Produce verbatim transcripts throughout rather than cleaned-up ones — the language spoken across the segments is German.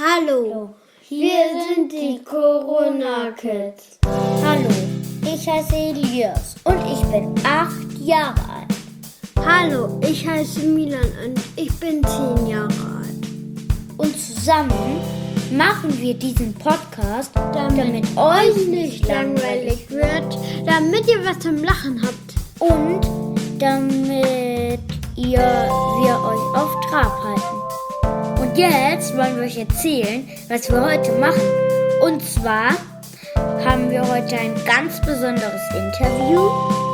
Hallo, wir sind die Corona Kids. Hallo, ich heiße Elias und ich bin acht Jahre alt. Hallo, ich heiße Milan und ich bin zehn Jahre alt. Und zusammen machen wir diesen Podcast, damit, damit euch nicht langweilig wird, damit ihr was zum Lachen habt und damit ihr, wir euch auf Trab halten. Und jetzt wollen wir euch erzählen, was wir heute machen. Und zwar haben wir heute ein ganz besonderes Interview.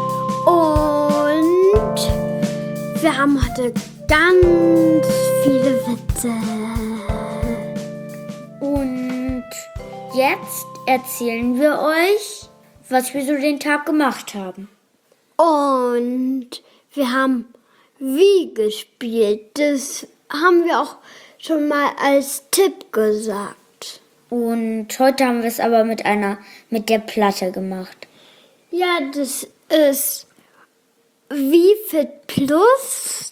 Und wir haben heute ganz viele Witze. Und jetzt erzählen wir euch, was wir so den Tag gemacht haben. Und wir haben Wie gespielt. Das haben wir auch schon mal als Tipp gesagt. Und heute haben wir es aber mit einer, mit der Platte gemacht. Ja, das ist Wie Fit Plus.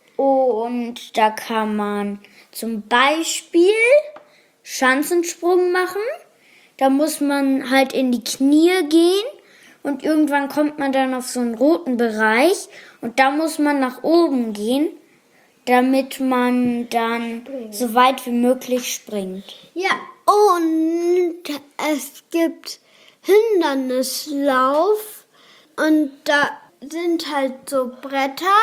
Und da kann man zum Beispiel Schanzensprung machen. Da muss man halt in die Knie gehen und irgendwann kommt man dann auf so einen roten Bereich und da muss man nach oben gehen, damit man dann so weit wie möglich springt. Ja, und es gibt Hindernislauf und da sind halt so Bretter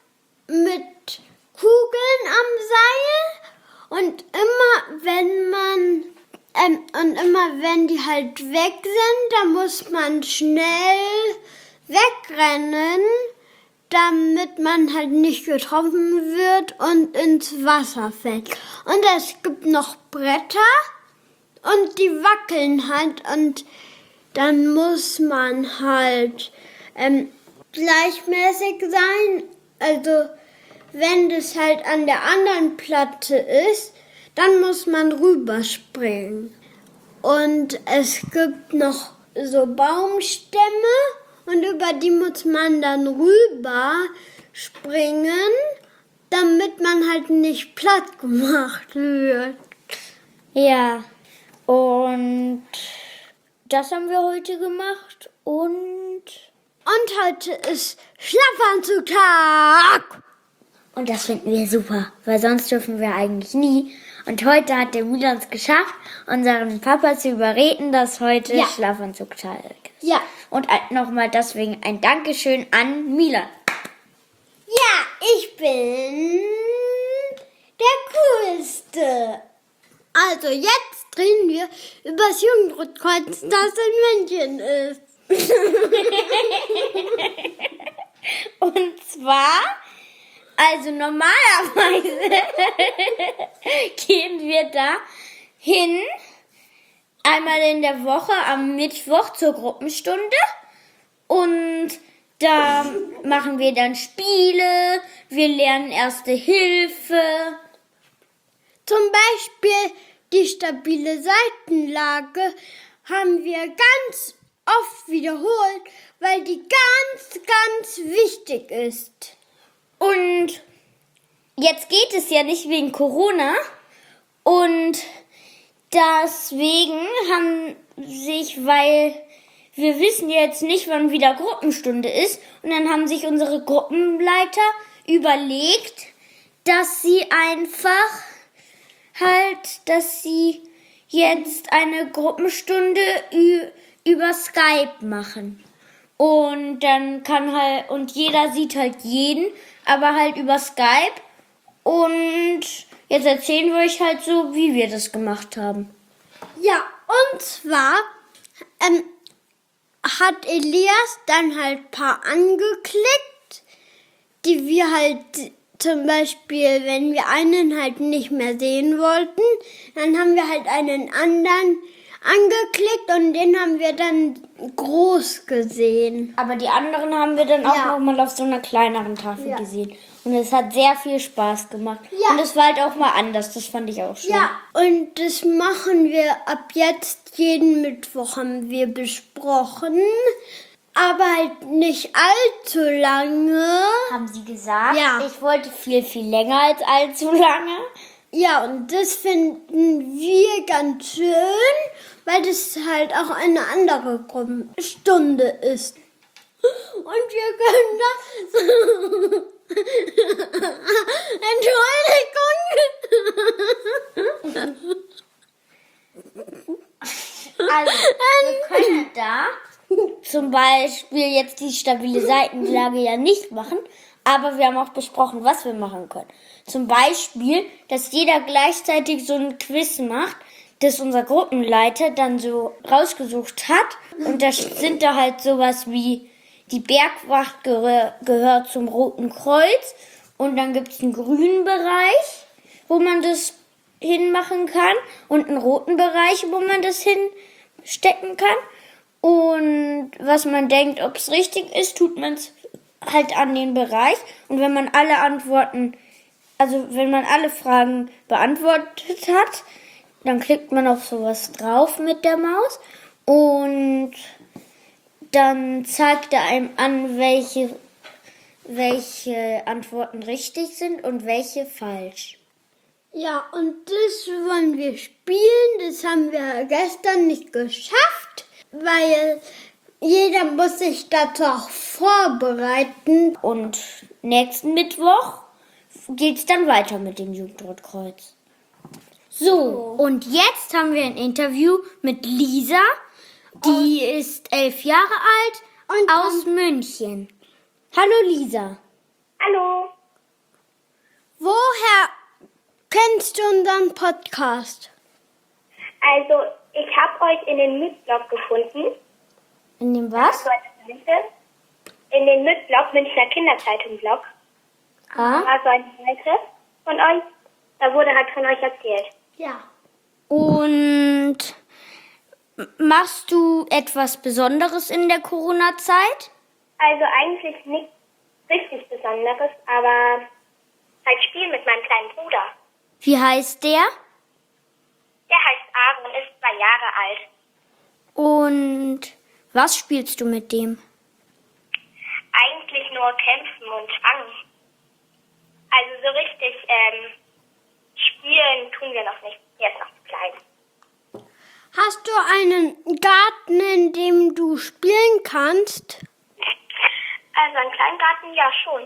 mit Kugeln am Seil und immer wenn man ähm, und immer wenn die halt weg sind, dann muss man schnell wegrennen, damit man halt nicht getroffen wird und ins Wasser fällt. Und es gibt noch Bretter und die wackeln halt und dann muss man halt ähm, gleichmäßig sein. Also wenn das halt an der anderen Platte ist, dann muss man rüberspringen. Und es gibt noch so Baumstämme und über die muss man dann rüber springen, damit man halt nicht platt gemacht wird. Ja, und das haben wir heute gemacht und... Und heute ist Schlafanzugtag. Und das finden wir super, weil sonst dürfen wir eigentlich nie. Und heute hat der Milan es geschafft, unseren Papa zu überreden, dass heute ja. Schlafanzugtag ist. Ja. Und nochmal deswegen ein Dankeschön an Milan. Ja, ich bin der Coolste. Also jetzt reden wir über das Jugendrotkreuz, das in München ist. Und zwar, also normalerweise gehen wir da hin, einmal in der Woche am Mittwoch zur Gruppenstunde und da machen wir dann Spiele, wir lernen Erste Hilfe. Zum Beispiel die stabile Seitenlage haben wir ganz oft wiederholt, weil die ganz, ganz wichtig ist. Und jetzt geht es ja nicht wegen Corona und deswegen haben sich, weil wir wissen jetzt nicht, wann wieder Gruppenstunde ist, und dann haben sich unsere Gruppenleiter überlegt, dass sie einfach halt, dass sie jetzt eine Gruppenstunde ü- über Skype machen. Und dann kann halt, und jeder sieht halt jeden, aber halt über Skype. Und jetzt erzählen wir euch halt so, wie wir das gemacht haben. Ja, und zwar ähm, hat Elias dann halt ein paar angeklickt, die wir halt zum Beispiel, wenn wir einen halt nicht mehr sehen wollten, dann haben wir halt einen anderen angeklickt und den haben wir dann groß gesehen. Aber die anderen haben wir dann auch Ja. noch mal auf so einer kleineren Tafel Ja. gesehen. Und es hat sehr viel Spaß gemacht. Ja. Und es war halt auch mal anders. Das fand ich auch schön. Ja, und das machen wir ab jetzt jeden Mittwoch, haben wir besprochen. Aber halt nicht allzu lange. Haben sie gesagt? Ja. Ich wollte viel, viel länger als allzu lange. Ja, und das finden wir ganz schön, weil das halt auch eine andere Gruppenstunde ist. Und wir können das... Entschuldigung. Also, wir können da zum Beispiel jetzt die stabile Seitenlage ja nicht machen, aber wir haben auch besprochen, was wir machen können. Zum Beispiel, dass jeder gleichzeitig so ein Quiz macht, das unser Gruppenleiter dann so rausgesucht hat. Und da sind da halt sowas wie, die Bergwacht gehör, gehört zum Roten Kreuz. Und dann gibt es einen grünen Bereich, wo man das hinmachen kann. Und einen roten Bereich, wo man das hinstecken kann. Und was man denkt, ob es richtig ist, tut man es halt an den Bereich. Und wenn man alle Antworten, also wenn man alle Fragen beantwortet hat, dann klickt man auf sowas drauf mit der Maus. Und dann zeigt er einem an, welche, welche Antworten richtig sind und welche falsch. Ja, und das wollen wir spielen. Das haben wir gestern nicht geschafft, weil jeder muss sich dazu auch vorbereiten. Und nächsten Mittwoch geht's dann weiter mit dem Jugendrotkreuz. So, und jetzt haben wir ein Interview mit Lisa. Die ist elf Jahre alt und aus München. Hallo Lisa. Hallo. Woher kennst du unseren Podcast? Also, ich habe euch in den Mitblog gefunden. In dem was? In den Mitblog, Münchner Kinderzeitung-Blog. Ah. War so eine Seite von euch. Da wurde halt von euch erzählt. Ja. Und machst du etwas Besonderes in der Corona-Zeit? Also eigentlich nichts richtig Besonderes, aber halt spielen mit meinem kleinen Bruder. Wie heißt der? Der heißt Aaron, ist zwei Jahre alt. Und was spielst du mit dem? Eigentlich nur kämpfen und fangen. Also so richtig ähm, spielen tun wir noch nicht. Er ist noch zu klein. Hast du einen Garten, in dem du spielen kannst? Also einen Kleingarten, ja schon.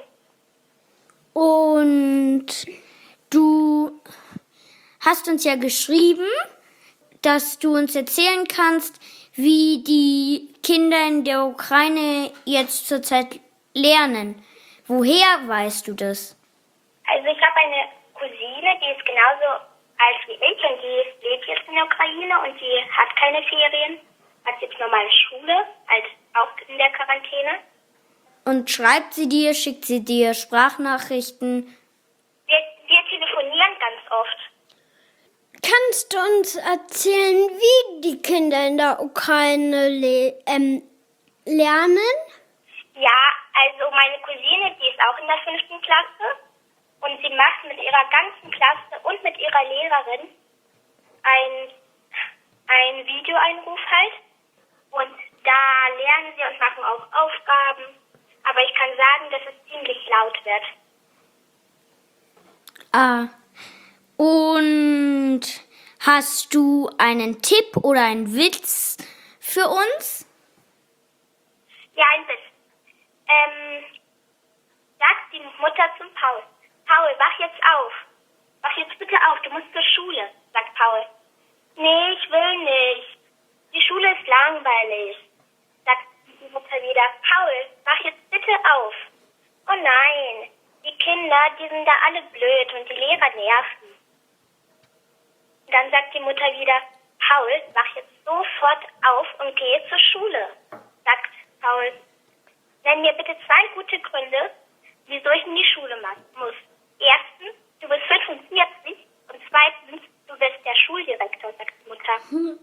Und du hast uns ja geschrieben, dass du uns erzählen kannst, wie die Kinder in der Ukraine jetzt zurzeit lernen. Woher weißt du das? Also ich habe eine Cousine, die ist genauso alt wie ich und die lebt jetzt in der Ukraine und die hat keine Ferien, hat jetzt normale Schule, halt auch in der Quarantäne. Und schreibt sie dir, schickt sie dir Sprachnachrichten? Wir, wir telefonieren ganz oft. Kannst du uns erzählen, wie die Kinder in der Ukraine le ähm, lernen? Ja, also meine Cousine, die ist auch in der fünften Klasse und sie macht mit ihrer ganzen Klasse und mit ihrer Lehrerin ein, ein Videoeinruf halt. Und da lernen sie und machen auch Aufgaben. Aber ich kann sagen, dass es ziemlich laut wird. Ah. Und hast du einen Tipp oder einen Witz für uns? Ja, ein Witz. Ähm, sagt die Mutter zum Paul. Paul, wach jetzt auf. Wach jetzt bitte auf, du musst zur Schule, sagt Paul. Nee, ich will nicht. Die Schule ist langweilig, sagt die Mutter wieder. Paul, wach jetzt bitte auf. Oh nein, die Kinder, die sind da alle blöd und die Lehrer nerven. Dann sagt die Mutter wieder, Paul, wach jetzt sofort auf und gehe zur Schule, sagt Paul. Nenn mir bitte zwei gute Gründe, wieso ich in die Schule muss. Erstens, du bist fünfundvierzig und zweitens, du bist der Schuldirektor, sagt die Mutter.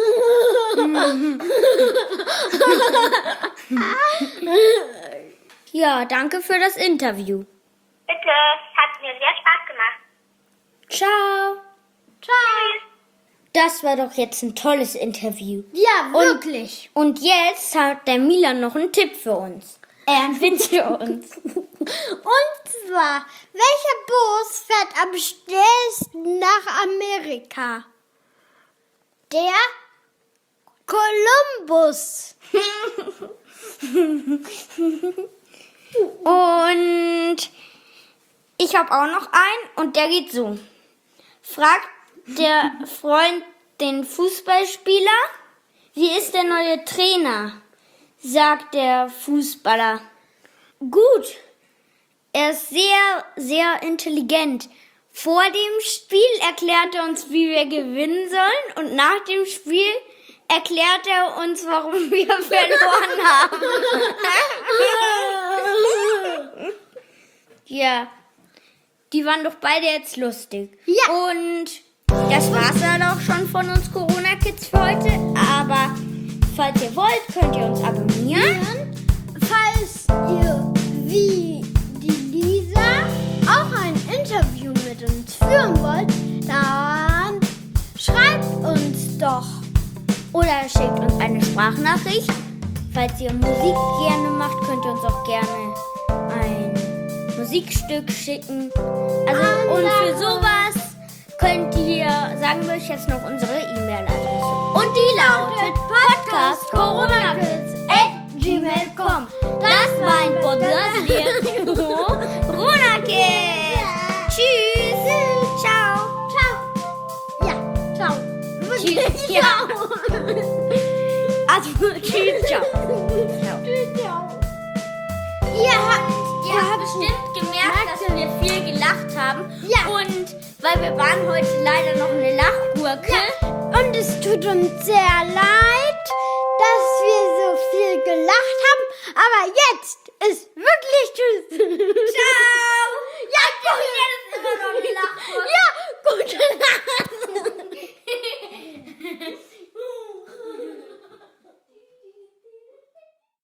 Ja, danke für das Interview. Bitte, hat mir sehr Spaß gemacht. Ciao. Ciao. Das war doch jetzt ein tolles Interview. Ja, wirklich. Und jetzt hat der Milan noch einen Tipp für uns. Er einen Witz für uns. Und zwar, welcher Bus fährt am schnellsten nach Amerika? Der Kolumbus. Und ich habe auch noch einen und der geht so. Fragt der Freund den Fußballspieler, wie ist der neue Trainer? Sagt der Fußballer. Gut, er ist sehr, sehr intelligent. Vor dem Spiel erklärt er uns, wie wir gewinnen sollen und nach dem Spiel erklärt er uns, warum wir verloren haben. Ja, die waren doch beide jetzt lustig. Ja. Und das war's dann auch schon von uns Corona-Kids für heute. Aber falls ihr wollt, könnt ihr uns abonnieren. Falls ihr wie die Lisa auch ein Interview mit uns führen wollt, dann schreibt uns doch. Oder schickt uns eine Sprachnachricht. Falls ihr Musik gerne macht, könnt ihr uns auch gerne ein Musikstück schicken. Also und für sowas könnt ihr, sagen wir euch jetzt noch unsere E-Mail-Adresse. Und die lautet podcast corona kids at gmail punkt com. Das war ein Podcast der Corona Kids. Tschüss. Ciao. Ciao. Ja, ciao. Tschüss. Ja. Also, tschüss. Ciao. Ciao. Tschüss, ciao. Ihr habt, Ihr habt bestimmt gemerkt, dass wir viel gelacht haben. Ja. Und weil wir waren heute leider noch eine Lachgurke. ja, und es tut uns sehr leid, dass wir so viel gelacht haben. Aber jetzt ist wirklich Tschüss. Ciao. Ja, Ich bin jetzt immer noch eine Lachgurke. ja, gute Nacht.